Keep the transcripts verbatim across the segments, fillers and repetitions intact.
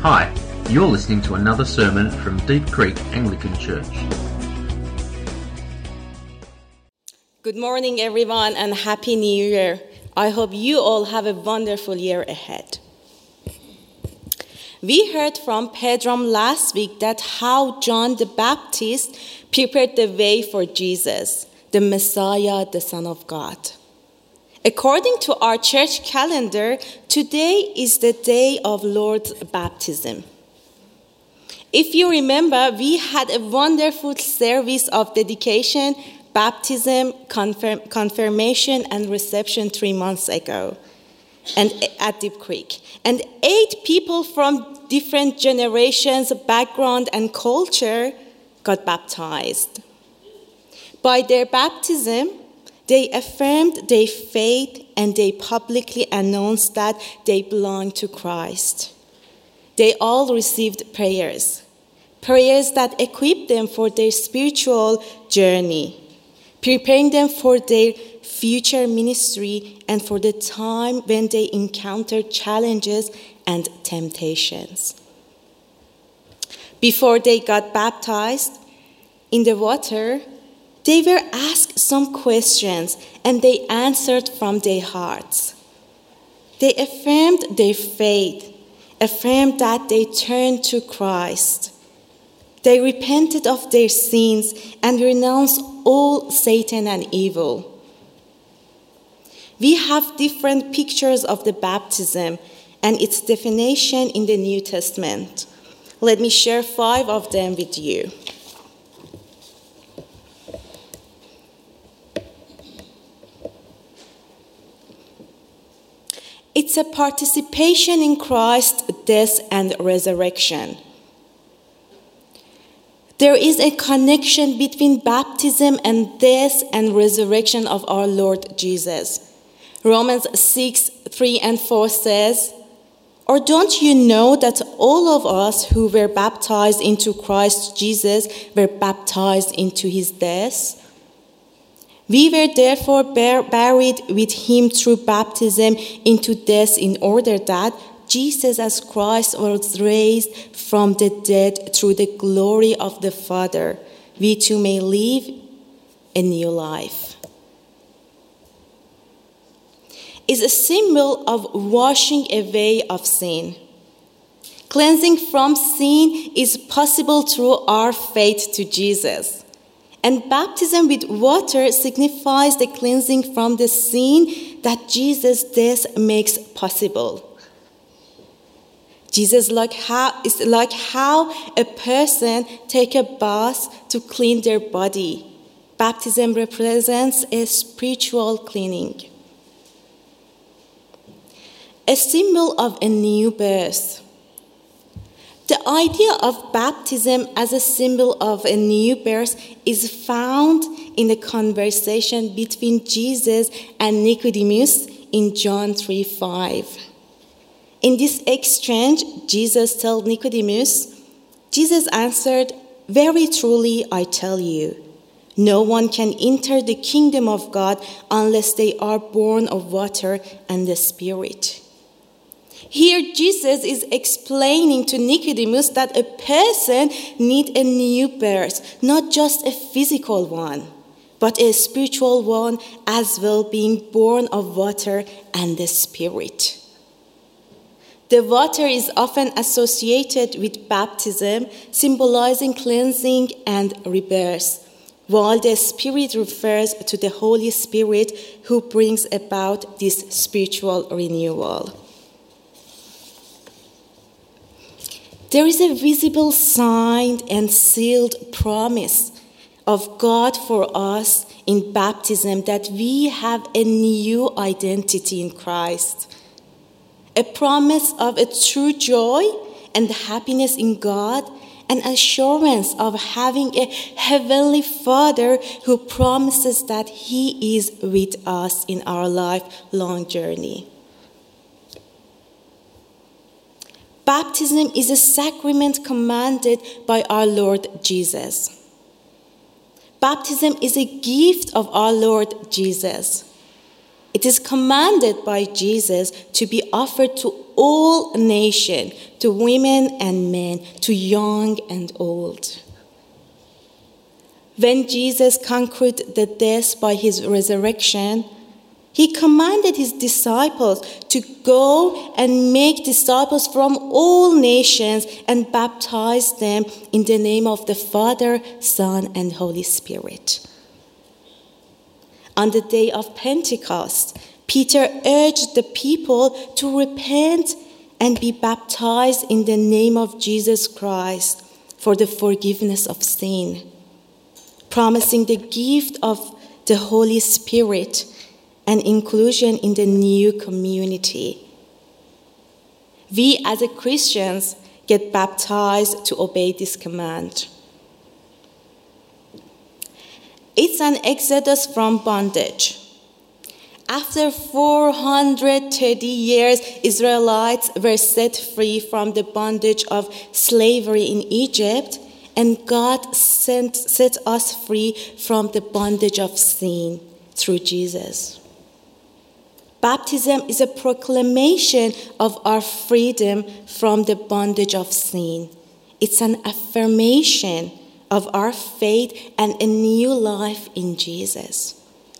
Hi, you're listening to another sermon from Deep Creek Anglican Church. Good morning, everyone, and Happy New Year. I hope you all have a wonderful year ahead. We heard from Pedram last week that how John the Baptist prepared the way for Jesus, the Messiah, the Son of God. According to our church calendar, today is the day of Lord's baptism. If you remember, we had a wonderful service of dedication, baptism, confirm, confirmation, and reception three months ago and at Deep Creek. And eight people from different generations, background, and culture got baptized. By their baptism, they affirmed their faith and they publicly announced that they belong to Christ. They all received prayers, prayers that equipped them for their spiritual journey, preparing them for their future ministry and for the time when they encounter challenges and temptations. Before they got baptized in the water, they were asked some questions and they answered from their hearts. They affirmed their faith, affirmed that they turned to Christ. They repented of their sins and renounced all Satan and evil. We have different pictures of the baptism and its definition in the New Testament. Let me share five of them with you. It's a participation in Christ's death and resurrection. There is a connection between baptism and death and resurrection of our Lord Jesus. Romans six, three and four says, "Or don't you know that all of us who were baptized into Christ Jesus were baptized into his death? We were therefore bur- buried with him through baptism into death in order that Jesus as Christ was raised from the dead through the glory of the Father, we too may live a new life." Is a symbol of washing away of sin. Cleansing from sin is possible through our faith to Jesus. And baptism with water signifies the cleansing from the sin that Jesus' death makes possible. Jesus like how, is like how a person takes a bath to clean their body. Baptism represents a spiritual cleaning. A symbol of a new birth. The idea of baptism as a symbol of a new birth is found in the conversation between Jesus and Nicodemus in John three five. In this exchange, Jesus told Nicodemus, Jesus answered, "Very truly I tell you, no one can enter the kingdom of God unless they are born of water and the Spirit." Here, Jesus is explaining to Nicodemus that a person needs a new birth, not just a physical one, but a spiritual one as well, being born of water and the Spirit. The water is often associated with baptism, symbolizing cleansing and rebirth, while the Spirit refers to the Holy Spirit who brings about this spiritual renewal. There is a visible signed and sealed promise of God for us in baptism that we have a new identity in Christ. A promise of a true joy and happiness in God, an assurance of having a heavenly Father who promises that he is with us in our lifelong journey. Baptism is a sacrament commanded by our Lord Jesus. Baptism is a gift of our Lord Jesus. It is commanded by Jesus to be offered to all nations, to women and men, to young and old. When Jesus conquered the death by his resurrection, he commanded his disciples to go and make disciples from all nations and baptize them in the name of the Father, Son, and Holy Spirit. On the day of Pentecost, Peter urged the people to repent and be baptized in the name of Jesus Christ for the forgiveness of sin, promising the gift of the Holy Spirit and inclusion in the new community. We as a Christians get baptized to obey this command. It's an exodus from bondage. After four hundred thirty years, Israelites were set free from the bondage of slavery in Egypt, and God sent, set us free from the bondage of sin through Jesus. Baptism is a proclamation of our freedom from the bondage of sin. It's an affirmation of our faith and a new life in Jesus.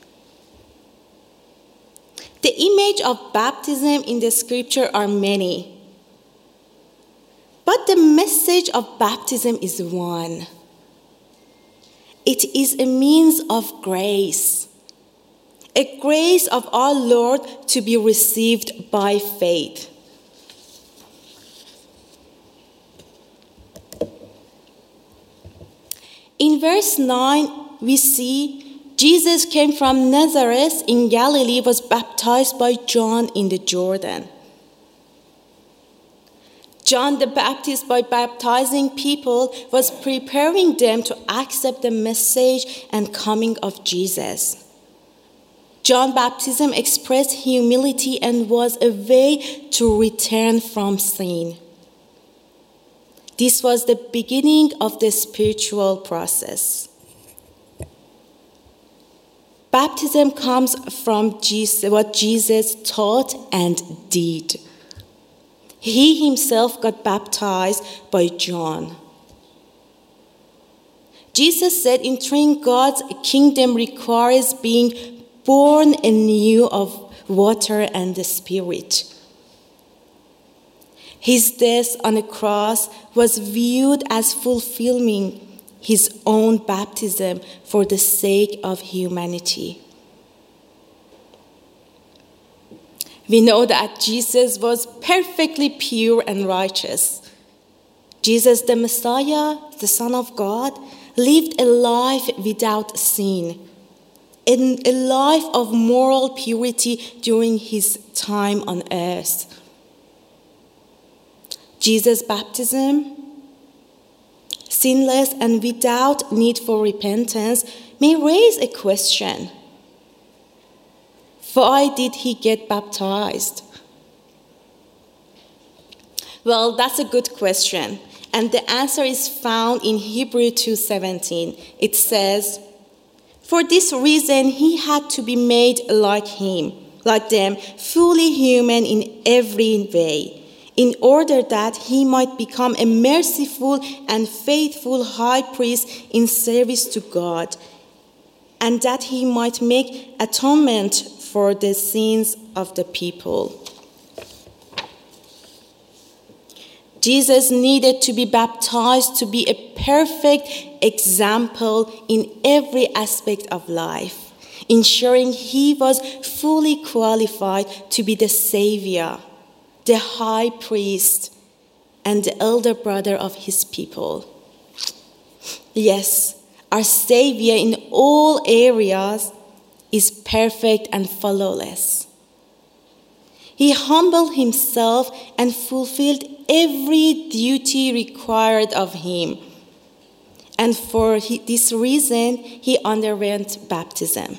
The image of baptism in the scripture are many, but the message of baptism is one. It is a means of grace, a grace of our Lord to be received by faith. In verse nine, we see Jesus came from Nazareth in Galilee, was baptized by John in the Jordan. John the Baptist, by baptizing people, was preparing them to accept the message and coming of Jesus. John's baptism expressed humility and was a way to return from sin. This was the beginning of the spiritual process. Baptism comes from Jesus, what Jesus taught and did. He himself got baptized by John. Jesus said entering God's kingdom requires being born anew of water and the Spirit. His death on the cross was viewed as fulfilling his own baptism for the sake of humanity. We know that Jesus was perfectly pure and righteous. Jesus, the Messiah, the Son of God, lived a life without sin, a life of moral purity during his time on earth. Jesus' baptism, sinless and without need for repentance, may raise a question. Why did he get baptized? Well, that's a good question, and the answer is found in Hebrews two seventeen. It says, "For this reason he had to be made like him, like them, fully human in every way, in order that he might become a merciful and faithful high priest in service to God, and that he might make atonement for the sins of the people." Jesus needed to be baptized to be a perfect example in every aspect of life, ensuring he was fully qualified to be the Savior, the high priest, and the elder brother of his people. Yes, our Savior in all areas is perfect and flawless. He humbled himself and fulfilled every duty required of him. And for this reason, he underwent baptism.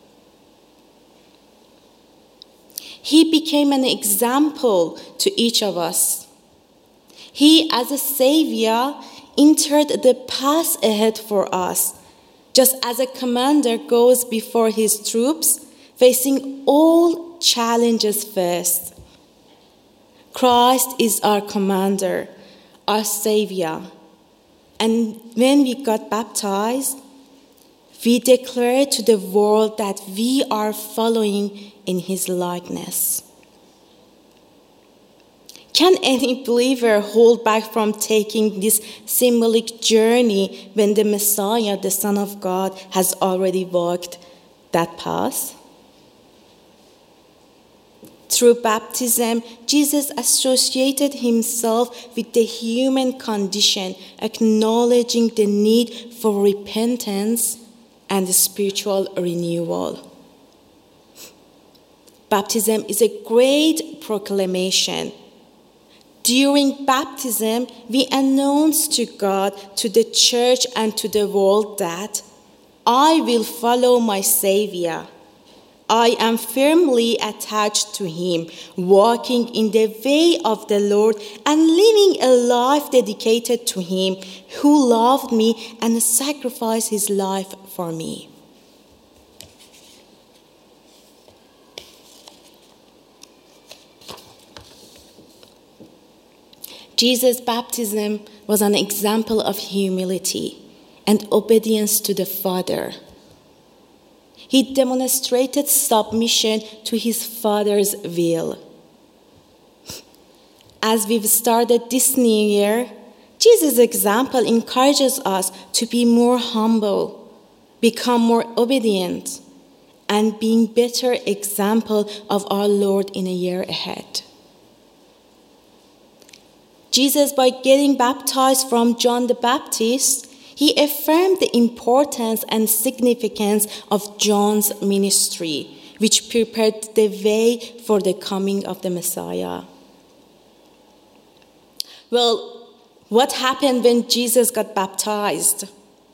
He became an example to each of us. He, as a Savior, entered the path ahead for us, just as a commander goes before his troops, facing all challenges first. Christ is our commander, our savior. And when we got baptized, we declare to the world that we are following in his likeness. Can any believer hold back from taking this symbolic journey when the Messiah, the Son of God, has already walked that path? Through baptism, Jesus associated himself with the human condition, acknowledging the need for repentance and spiritual renewal. Baptism is a great proclamation. During baptism, we announce to God, to the church, and to the world that I will follow my Savior. I am firmly attached to him, walking in the way of the Lord and living a life dedicated to him who loved me and sacrificed his life for me. Jesus' baptism was an example of humility and obedience to the Father. He demonstrated submission to his Father's will. As we've started this new year, Jesus' example encourages us to be more humble, become more obedient, and being better example of our Lord in a year ahead. Jesus, by getting baptized from John the Baptist, he affirmed the importance and significance of John's ministry, which prepared the way for the coming of the Messiah. Well, what happened when Jesus got baptized?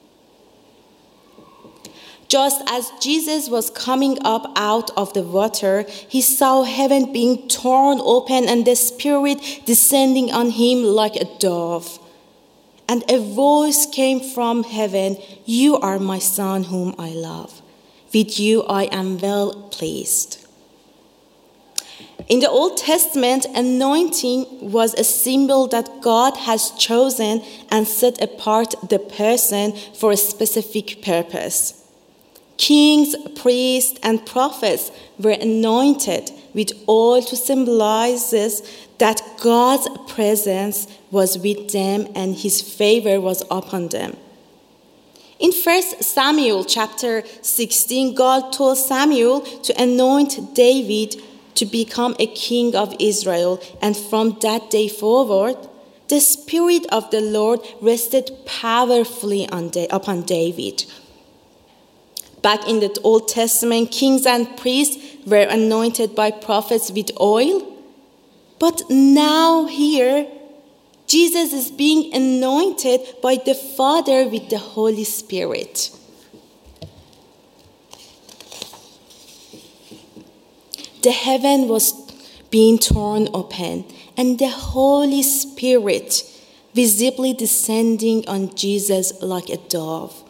Just as Jesus was coming up out of the water, he saw heaven being torn open and the Spirit descending on him like a dove. And a voice came from heaven, "You are my Son whom I love. With you I am well pleased." In the Old Testament, anointing was a symbol that God has chosen and set apart the person for a specific purpose. Kings, priests, and prophets were anointed with oil to symbolize that God's presence was with them and his favor was upon them. In First Samuel chapter sixteen, God told Samuel to anoint David to become a king of Israel, and from that day forward, the Spirit of the Lord rested powerfully on da- upon David. Back in the Old Testament, kings and priests were anointed by prophets with oil. But now here, Jesus is being anointed by the Father with the Holy Spirit. The heaven was being torn open, and the Holy Spirit visibly descending on Jesus like a dove.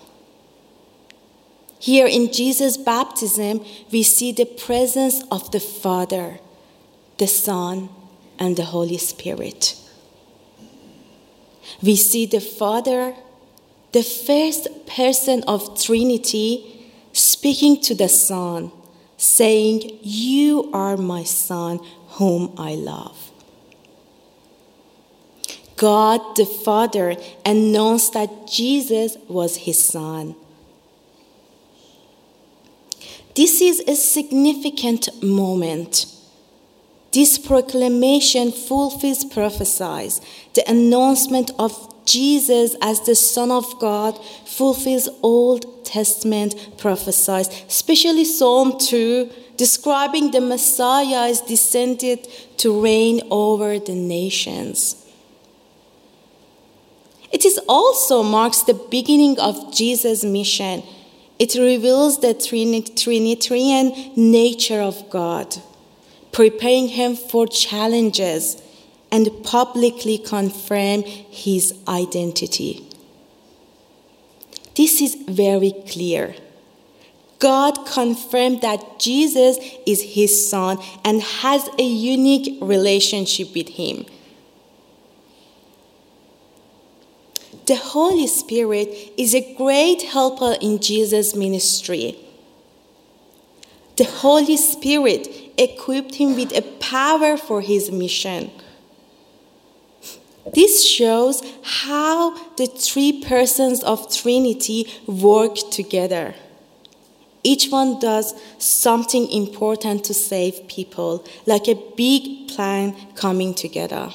Here in Jesus' baptism, we see the presence of the Father, the Son, and the Holy Spirit. We see the Father, the first person of Trinity, speaking to the Son, saying, "You are my Son, whom I love." God the Father announced that Jesus was his Son. This is a significant moment. This proclamation fulfills prophecies. The announcement of Jesus as the Son of God fulfills Old Testament prophecies, especially Psalm two, describing the Messiah as descended to reign over the nations. It is also marks the beginning of Jesus' mission. It reveals the Trinitarian nature of God, preparing him for challenges and publicly confirm his identity. This is very clear. God confirmed that Jesus is his son and has a unique relationship with him. The Holy Spirit is a great helper in Jesus' ministry. The Holy Spirit equipped him with a power for his mission. This shows how the three persons of Trinity work together. Each one does something important to save people, like a big plan coming together.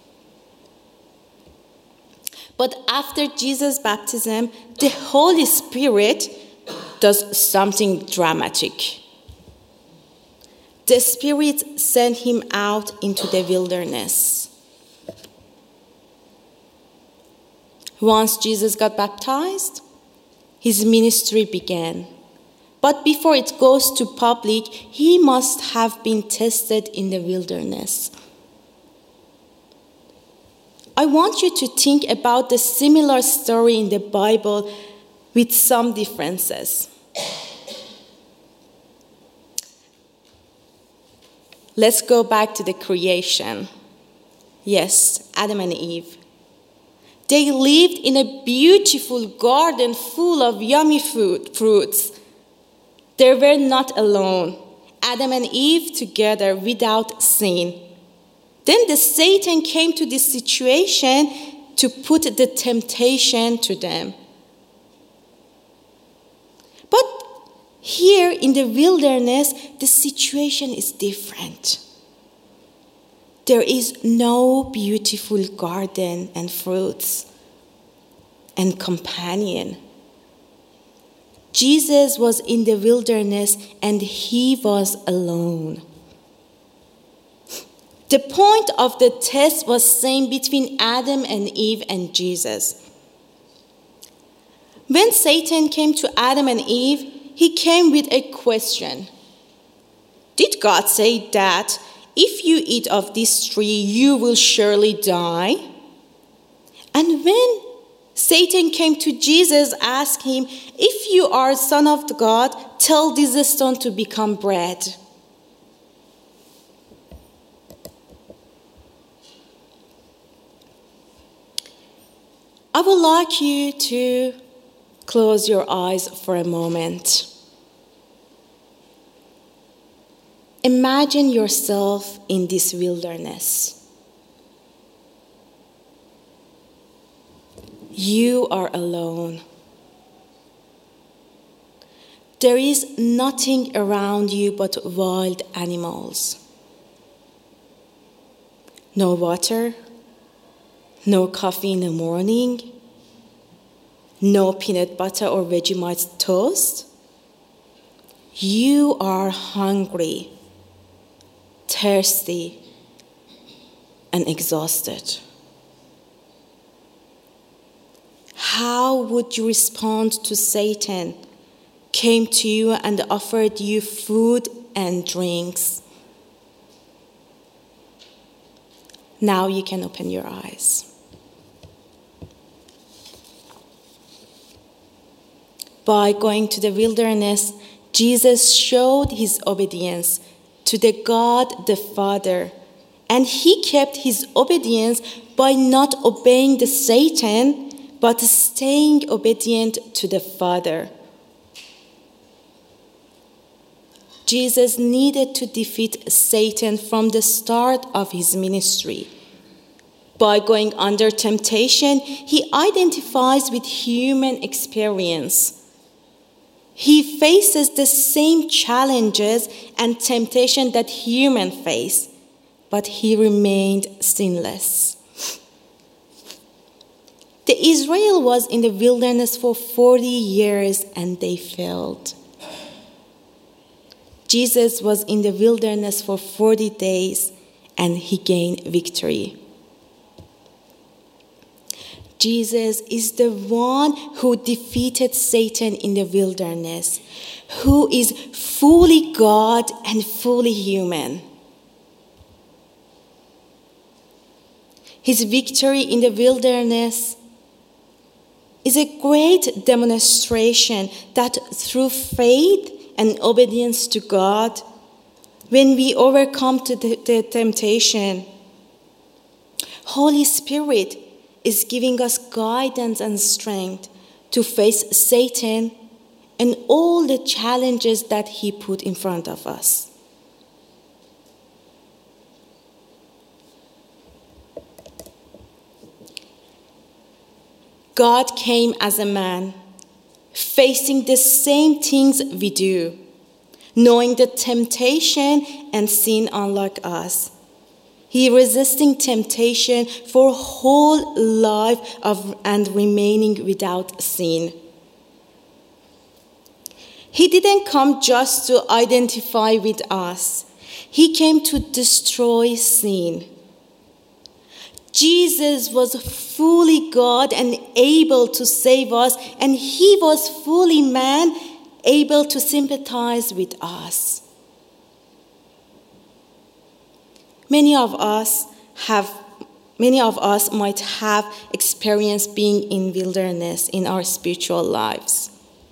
But after Jesus' baptism, the Holy Spirit does something dramatic. The Spirit sent him out into the wilderness. Once Jesus got baptized, his ministry began. But before it goes to public, he must have been tested in the wilderness. I want you to think about the similar story in the Bible with some differences. Let's go back to the creation. Yes, Adam and Eve. They lived in a beautiful garden full of yummy food, fruits. They were not alone. Adam and Eve together without sin. Then the Satan came to this situation to put the temptation to them. But here in the wilderness, the situation is different. There is no beautiful garden and fruits and companion. Jesus was in the wilderness and he was alone. The point of the test was same between Adam and Eve and Jesus. When Satan came to Adam and Eve, he came with a question. Did God say that if you eat of this tree, you will surely die? And when Satan came to Jesus, asked him, if you are Son of God, tell this stone to become bread. I would like you to close your eyes for a moment. Imagine yourself in this wilderness. You are alone. There is nothing around you but wild animals. No water, no coffee in the morning, no peanut butter or Vegemite toast. You are hungry, thirsty, and exhausted. How would you respond to Satan? Came to you and offered you food and drinks. Now you can open your eyes. By going to the wilderness, Jesus showed his obedience to the God the Father, and he kept his obedience by not obeying the Satan, but staying obedient to the Father. Jesus needed to defeat Satan from the start of his ministry. By going under temptation, he identifies with human experience. He faces the same challenges and temptation that humans face, but he remained sinless. The Israel was in the wilderness for forty years and they failed. Jesus was in the wilderness for forty days and he gained victory. Jesus is the one who defeated Satan in the wilderness, who is fully God and fully human. His victory in the wilderness is a great demonstration that through faith and obedience to God, when we overcome to the, the temptation, Holy Spirit is giving us guidance and strength to face Satan and all the challenges that he put in front of us. God came as a man, facing the same things we do, knowing the temptation and sin unlike us. He resisting temptation for whole life of and remaining without sin. He didn't come just to identify with us. He came to destroy sin. Jesus was fully God and able to save us, and he was fully man, able to sympathize with us. Many of us have, many of us might have experienced being in wilderness in our spiritual lives.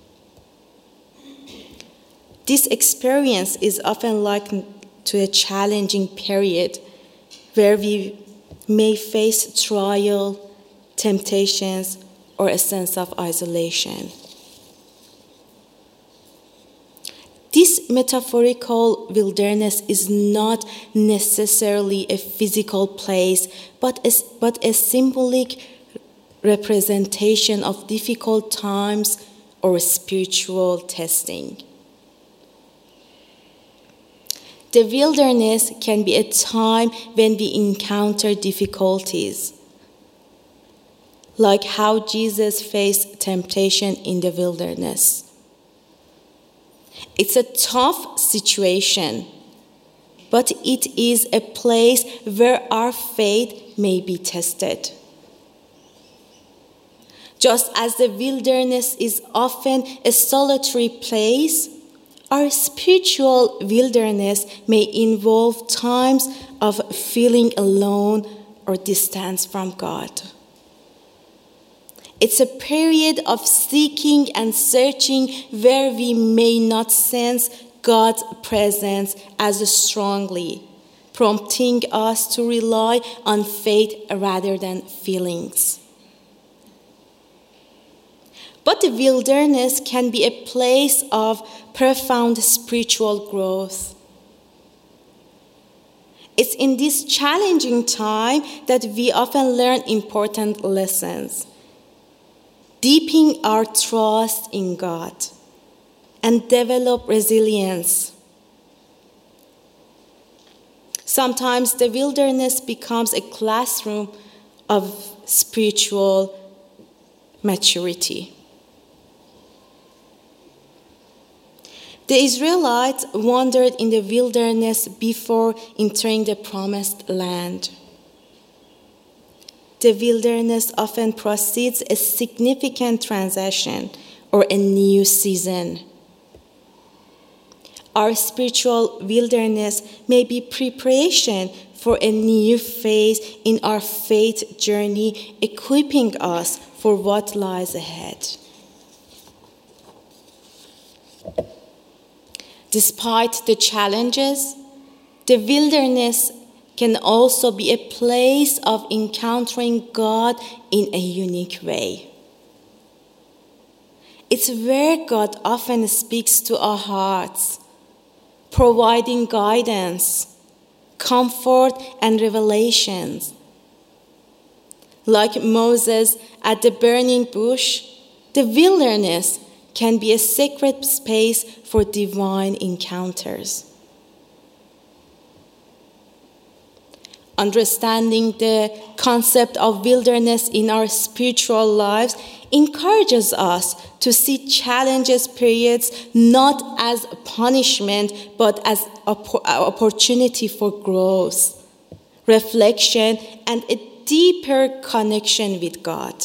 This experience is often likened to a challenging period where we may face trial, temptations, or a sense of isolation. This metaphorical wilderness is not necessarily a physical place, but a, but a symbolic representation of difficult times or spiritual testing. The wilderness can be a time when we encounter difficulties, like how Jesus faced temptation in the wilderness. It's a tough situation, but it is a place where our faith may be tested. Just as the wilderness is often a solitary place, our spiritual wilderness may involve times of feeling alone or distance from God. It's a period of seeking and searching where we may not sense God's presence as strongly, prompting us to rely on faith rather than feelings. But the wilderness can be a place of profound spiritual growth. It's in this challenging time that we often learn important lessons, deepening our trust in God, and develop resilience. Sometimes the wilderness becomes a classroom of spiritual maturity. The Israelites wandered in the wilderness before entering the promised land. The wilderness often precedes a significant transition or a new season. Our spiritual wilderness may be preparation for a new phase in our faith journey, equipping us for what lies ahead. Despite the challenges, the wilderness can also be a place of encountering God in a unique way. It's where God often speaks to our hearts, providing guidance, comfort, and revelations. Like Moses at the burning bush, the wilderness can be a sacred space for divine encounters. Understanding the concept of wilderness in our spiritual lives encourages us to see challenges periods not as punishment, but as opportunity for growth, reflection, and a deeper connection with God.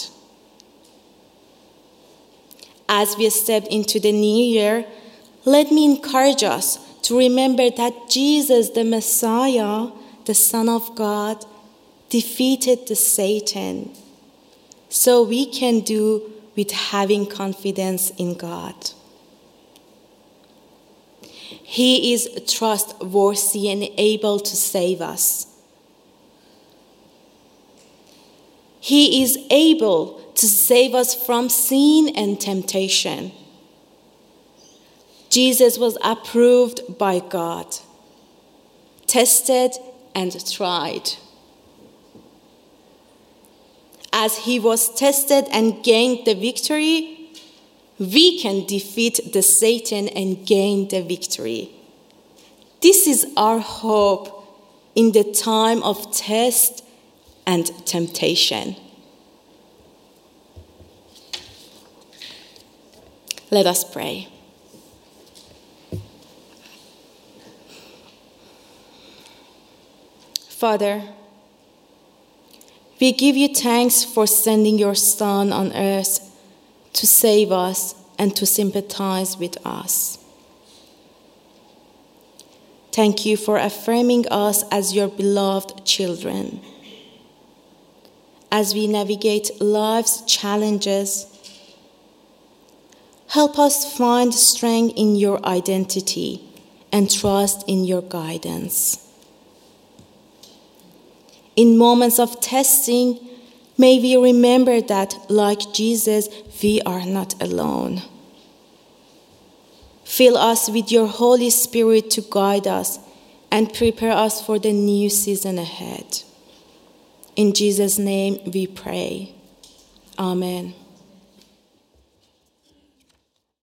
As we step into the new year, let me encourage us to remember that Jesus, the Messiah, the Son of God, defeated the Satan, so we can do with having confidence in God. He is trustworthy and able to save us. He is able to save us from sin and temptation. Jesus was approved by God, tested and tried. As he was tested and gained the victory, we can defeat the Satan and gain the victory. This is our hope in the time of test and temptation. Let us pray. Father, we give you thanks for sending your Son on earth to save us and to sympathize with us. Thank you for affirming us as your beloved children. As we navigate life's challenges, help us find strength in your identity and trust in your guidance. In moments of testing, may we remember that, like Jesus, we are not alone. Fill us with your Holy Spirit to guide us and prepare us for the new season ahead. In Jesus' name we pray. Amen.